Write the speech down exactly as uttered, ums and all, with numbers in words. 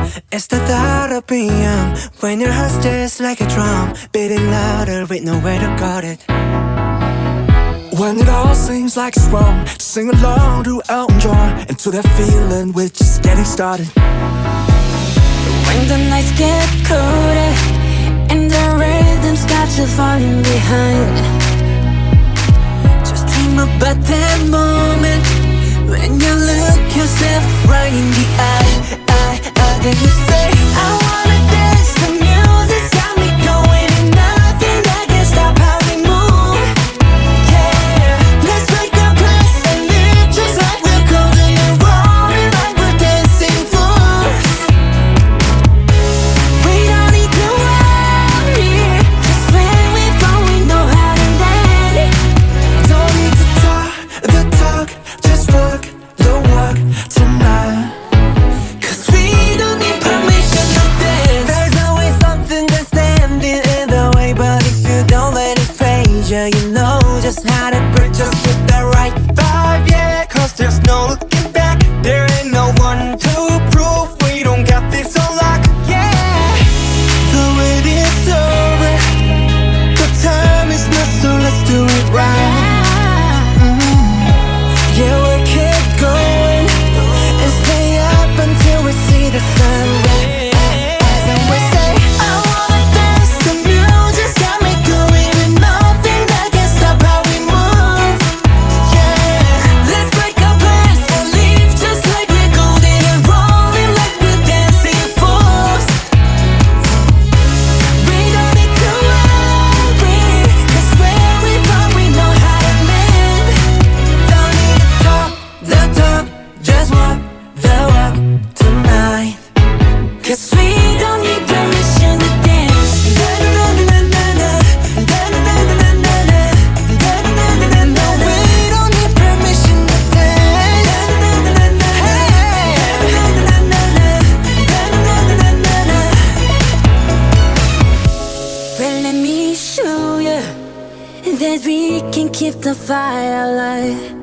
It's the thought of p m when your heart's just like a drum, beating louder with nowhere to guard it. When it all seems like it's wrong, just sing along to Elton John, and to that feeling we're just getting started. When the nights get colder and the rhythm's got you falling behind, just dream about that moment when you look yourself right in the eye, eye, eye. Then you say, I wanna dance, the music's got me going, and nothing that can stop how we move. Yeah, let's make a place and live just like we're golden and rolling like we're dancing fools. We don't need to worry, 'cause when we fall we know how to land. Don't need to talk the talk, just walk the walk tonight. You know just how to break, just with the right Vibe, yeah, 'cause there's no looking back. There ain't no one to prove we don't got this on lock. Yeah, the wait is over, the time is not, so let's do it right. mm-hmm. Yeah, we'll keep going and stay up until we see the sun rise. And we say, I wanna dance, the music's got me going, and nothing that can stop how we move. Yeah, let's break our plans and leave just like we're golden and rolling like we're dancing fools. We don't need to worry, 'cause where we from we know how to land. don't need to talk the talk, just walk the walk tonight. 'Cause we don't need permission to dance. We don't need permission to Well, let me show you that we can keep the fire alive.